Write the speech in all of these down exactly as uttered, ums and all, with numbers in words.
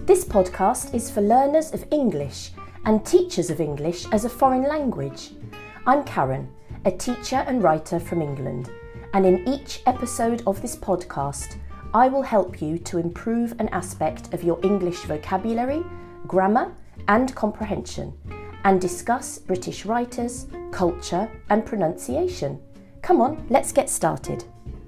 This podcast is for learners of English and teachers of English as a foreign language. I'm Karen, a teacher and writer from England, and in each episode of this podcast, I will help you to improve an aspect of your English vocabulary, grammar, and comprehension, and discuss British writers, culture, and pronunciation. Come on, let's get started.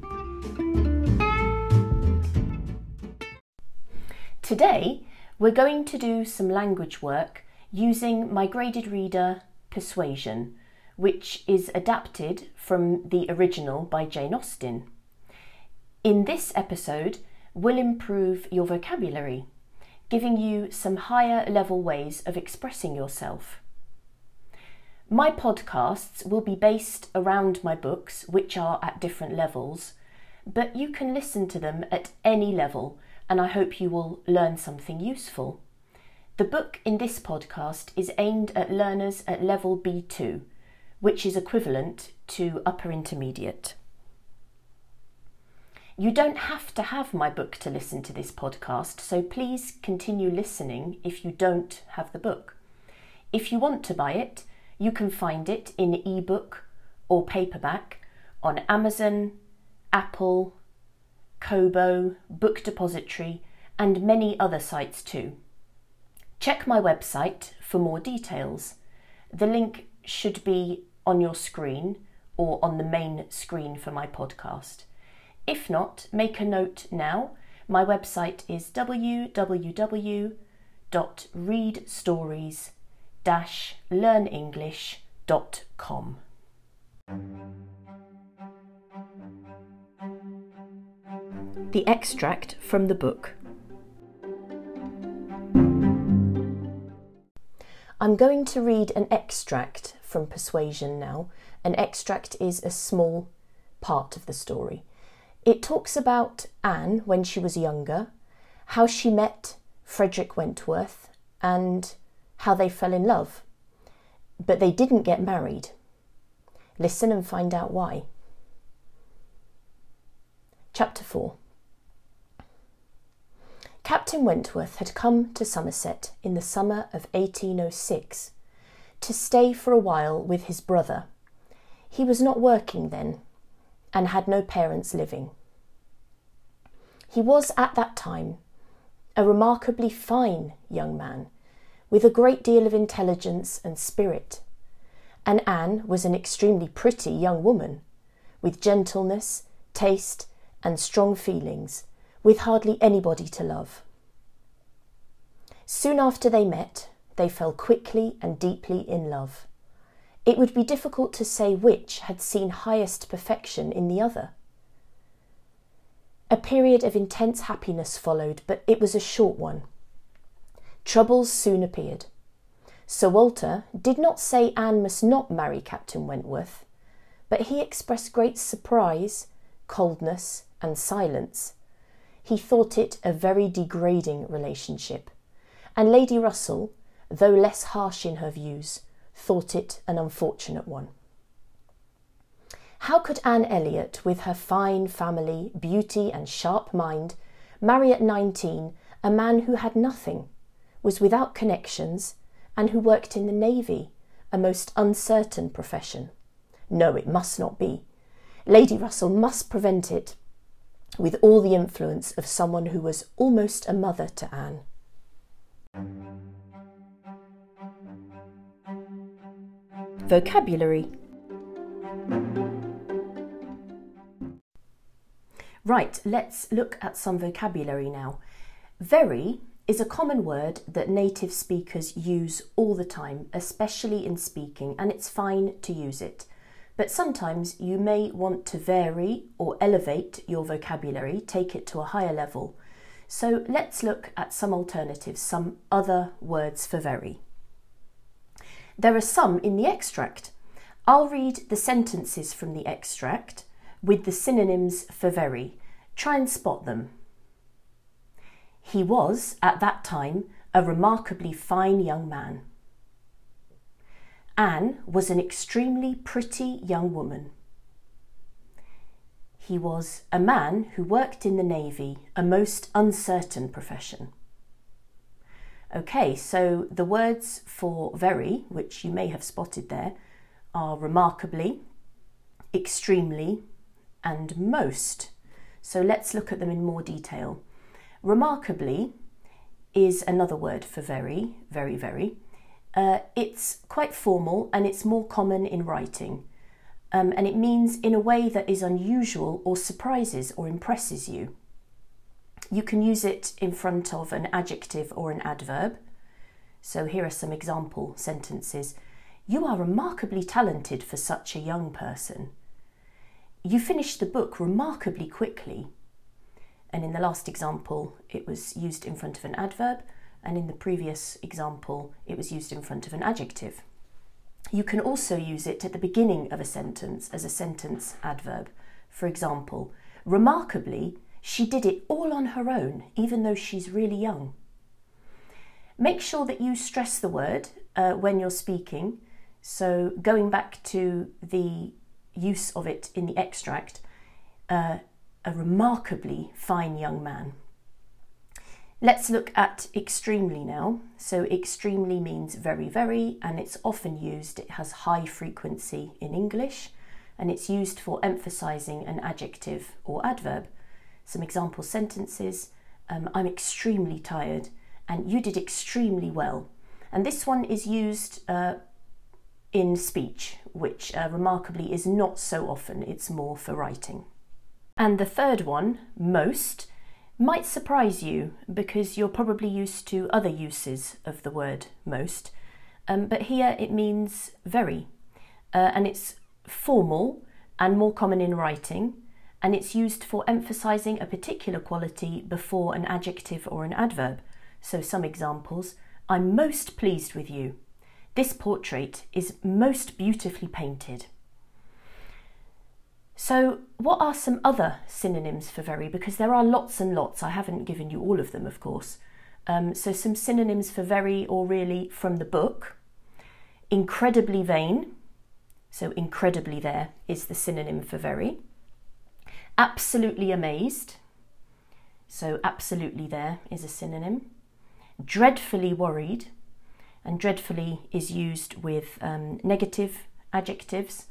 Today, we're going to do some language work using my graded reader Persuasion, which is adapted from the original by Jane Austen. In this episode, we'll improve your vocabulary, giving you some higher level ways of expressing yourself. My podcasts will be based around my books, which are at different levels, but you can listen to them at any level, and I hope you will learn something useful. The book in this podcast is aimed at learners at level B two, which is equivalent to upper intermediate. You don't have to have my book to listen to this podcast, so please continue listening if you don't have the book. If you want to buy it, you can find it in ebook or paperback on Amazon, Apple, Kobo, Book Depository, and many other sites too. Check my website for more details. The link should be on your screen or on the main screen for my podcast. If not, make a note now. My website is w w w dot read stories dash learn english dot com. The extract from the book. I'm going to read an extract from Persuasion now. An extract is a small part of the story. It talks about Anne when she was younger, how she met Frederick Wentworth, and how they fell in love. But they didn't get married. Listen and find out why. Chapter four. Captain Wentworth had come to Somerset in the summer of eighteen oh six to stay for a while with his brother. He was not working then and had no parents living. He was at that time a remarkably fine young man with a great deal of intelligence and spirit, and Anne was an extremely pretty young woman with gentleness, taste, and strong feelings, with hardly anybody to love. Soon after they met, they fell quickly and deeply in love. It would be difficult to say which had seen highest perfection in the other. A period of intense happiness followed, but it was a short one. Troubles soon appeared. Sir Walter did not say Anne must not marry Captain Wentworth, but he expressed great surprise, coldness, and silence. He thought it a very degrading relationship, and Lady Russell, though less harsh in her views, thought it an unfortunate one. How could Anne Elliot, with her fine family, beauty and sharp mind, marry at nineteen a man who had nothing, was without connections, and who worked in the Navy, a most uncertain profession? No, it must not be. Lady Russell must prevent it with all the influence of someone who was almost a mother to Anne. Vocabulary. Right, let's look at some vocabulary now. Very is a common word that native speakers use all the time, especially in speaking, and it's fine to use it. But sometimes you may want to vary or elevate your vocabulary, take it to a higher level. So let's look at some alternatives, some other words for very. There are some in the extract. I'll read the sentences from the extract with the synonyms for very. Try and spot them. He was, at that time, a remarkably fine young man. Anne was an extremely pretty young woman. He was a man who worked in the Navy, a most uncertain profession. Okay, so the words for very, which you may have spotted there, are remarkably, extremely, and most. So let's look at them in more detail. Remarkably is another word for very, very, very. Uh, it's quite formal and it's more common in writing. Um, and it means in a way that is unusual or surprises or impresses you. You can use it in front of an adjective or an adverb. So here are some example sentences. You are remarkably talented for such a young person. You finished the book remarkably quickly. And in the last example, it was used in front of an adverb, and in the previous example, it was used in front of an adjective. You can also use it at the beginning of a sentence as a sentence adverb. For example, remarkably, she did it all on her own, even though she's really young. Make sure that you stress the word uh, when you're speaking. So going back to the use of it in the extract, uh, a remarkably fine young man. Let's look at extremely now. So extremely means very, very, and it's often used, it has high frequency in English, and it's used for emphasizing an adjective or adverb. Some example sentences, um, I'm extremely tired, and you did extremely well. And this one is used uh, in speech, which uh, remarkably is not so often, it's more for writing. And the third one, most, might surprise you because you're probably used to other uses of the word most, um, but here it means very, uh, and it's formal and more common in writing, and it's used for emphasizing a particular quality before an adjective or an adverb. So some examples, I'm most pleased with you. This portrait is most beautifully painted. So what are some other synonyms for very? Because there are lots and lots. I haven't given you all of them, of course. Um, so some synonyms for very, or really from the book. Incredibly vain. So incredibly there is the synonym for very. Absolutely amazed. So absolutely there is a synonym. Dreadfully worried. And dreadfully is used with um, negative adjectives.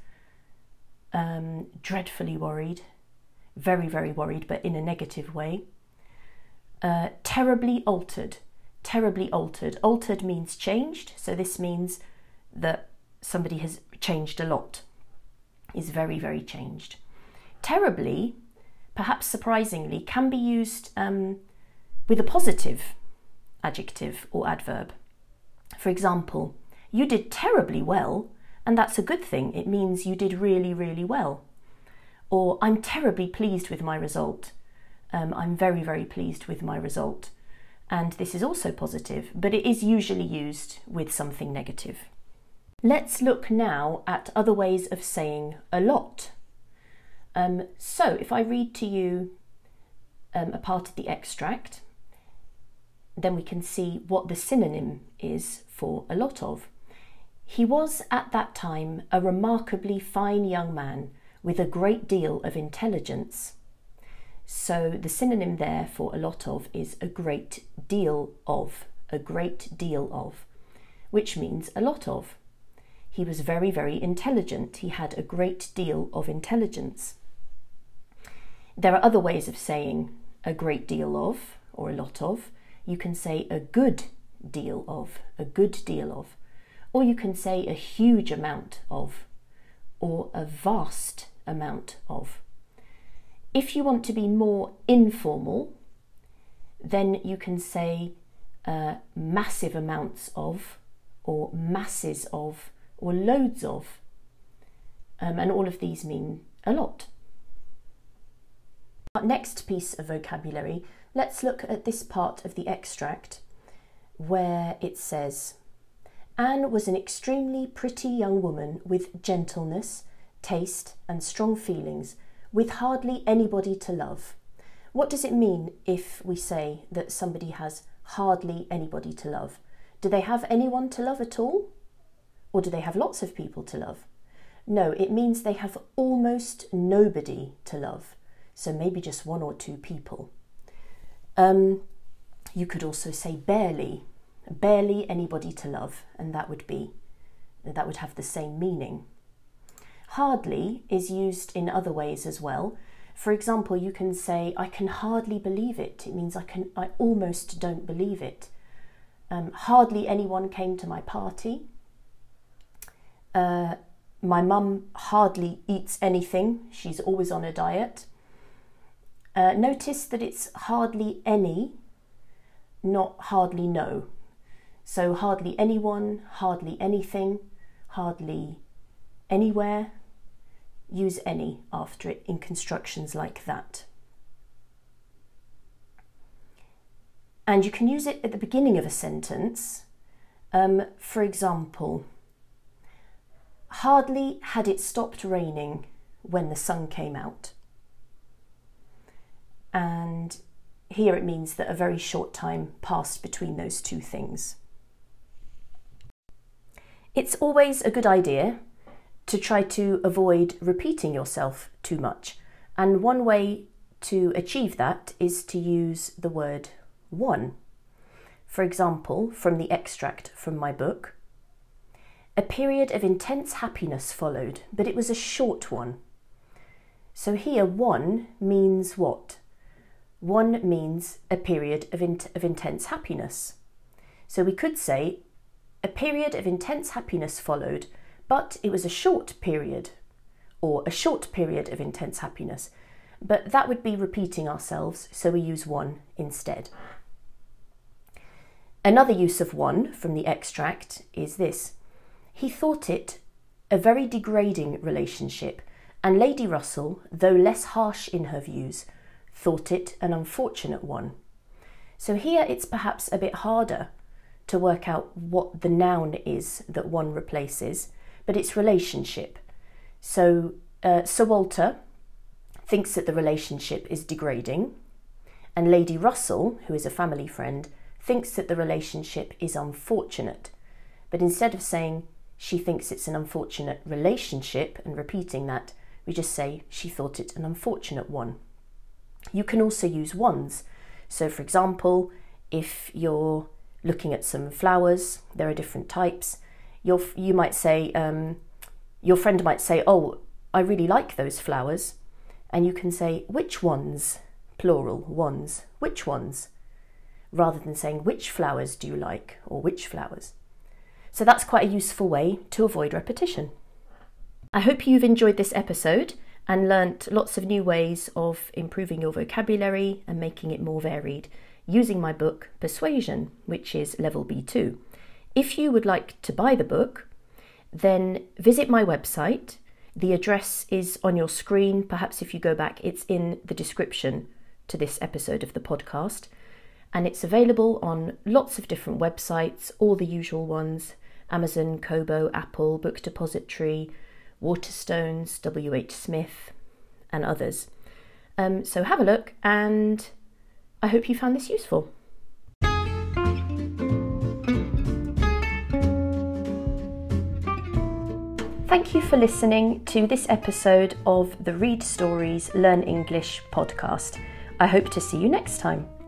Um, dreadfully worried, very, very worried, but in a negative way. Uh, terribly altered, terribly altered. Altered means changed, so this means that somebody has changed a lot, is very, very changed. Terribly, perhaps surprisingly, can be used um, with a positive adjective or adverb. For example, you did terribly well, and that's a good thing. It means you did really, really well. Or I'm terribly pleased with my result. Um, I'm very, very pleased with my result. And this is also positive, but it is usually used with something negative. Let's look now at other ways of saying a lot. Um, so if I read to you um, a part of the extract, then we can see what the synonym is for a lot of. He was at that time a remarkably fine young man with a great deal of intelligence. So the synonym there for a lot of is a great deal of, a great deal of, which means a lot of. He was very, very intelligent. He had a great deal of intelligence. There are other ways of saying a great deal of or a lot of. You can say a good deal of, a good deal of. Or you can say a huge amount of, or a vast amount of. If you want to be more informal, then you can say uh, massive amounts of, or masses of, or loads of. Um, and all of these mean a lot. Our next piece of vocabulary, let's look at this part of the extract where it says, Anne was an extremely pretty young woman with gentleness, taste and strong feelings, with hardly anybody to love. What does it mean if we say that somebody has hardly anybody to love? Do they have anyone to love at all? Or do they have lots of people to love? No, it means they have almost nobody to love. So maybe just one or two people. Um, you could also say barely. barely anybody to love, and that would be, that would have the same meaning. Hardly is used in other ways as well. For example, you can say, I can hardly believe it. It means I can, I almost don't believe it. Um, hardly anyone came to my party. Uh, my mum hardly eats anything. She's always on a diet. Uh, notice that it's hardly any, not hardly no. So hardly anyone, hardly anything, hardly anywhere. Use any after it in constructions like that. And you can use it at the beginning of a sentence. Um, for example, hardly had it stopped raining when the sun came out. And here it means that a very short time passed between those two things. It's always a good idea to try to avoid repeating yourself too much. And one way to achieve that is to use the word one. For example, from the extract from my book, a period of intense happiness followed, but it was a short one. So here, one means what? One means a period of, in- of intense happiness. So we could say, a period of intense happiness followed, but it was a short period, or a short period of intense happiness. But that would be repeating ourselves, so we use one instead. Another use of one from the extract is this. He thought it a very degrading relationship, and Lady Russell, though less harsh in her views, thought it an unfortunate one. So here it's perhaps a bit harder to work out what the noun is that one replaces, but it's relationship. So uh, Sir Walter thinks that the relationship is degrading, and Lady Russell, who is a family friend, thinks that the relationship is unfortunate. But instead of saying she thinks it's an unfortunate relationship and repeating that, we just say she thought it an unfortunate one. You can also use ones. So for example, if you're looking at some flowers, there are different types. You're, you might say, um, your friend might say, oh, I really like those flowers. And you can say, which ones? Plural, ones. Which ones? Rather than saying, which flowers do you like? Or which flowers? So that's quite a useful way to avoid repetition. I hope you've enjoyed this episode and learnt lots of new ways of improving your vocabulary and making it more varied using my book Persuasion, which is level B two. If you would like to buy the book, then visit my website. The address is on your screen. Perhaps if you go back, it's in the description to this episode of the podcast. And it's available on lots of different websites, all the usual ones: Amazon, Kobo, Apple, Book Depository, Waterstones, W H Smith, and others. Um, so have a look, and I hope you found this useful. Thank you for listening to this episode of the Read Stories, Learn English podcast. I hope to see you next time.